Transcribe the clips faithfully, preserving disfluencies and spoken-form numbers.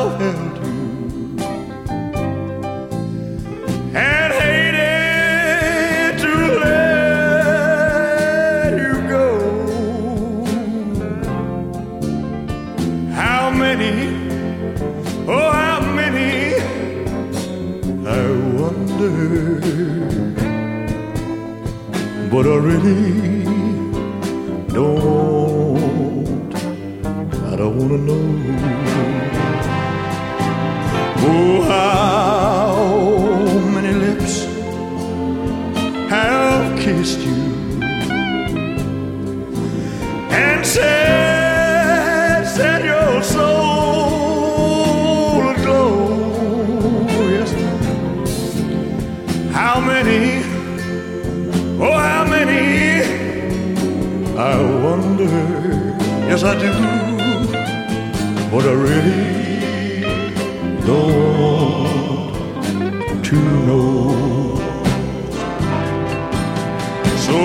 held you and hated to let you go. How many, oh how many, I wonder, but I really don't, I don't wanna know. Oh, how many lips have kissed you and said, set your soul aglow. Yes. How many, oh, how many, I wonder, yes I do, but I really don't want to know. So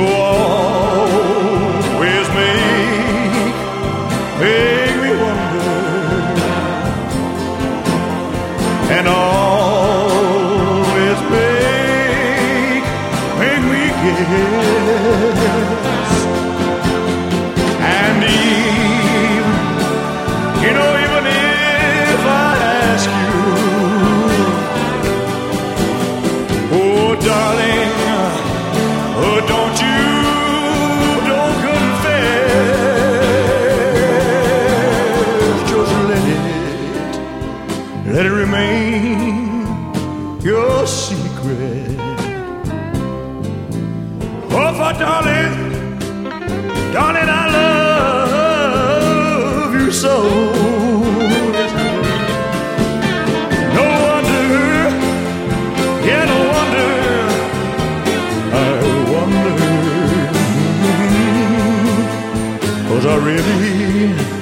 always make, make me wonder, and always make, make me guess. And even, you know, even if I ask you, oh darling, oh don't you, don't confess, just let it, let it remain your secret. Oh, for darling, darling, I love you so. No wonder, yeah, no wonder, I wonder, 'cause I really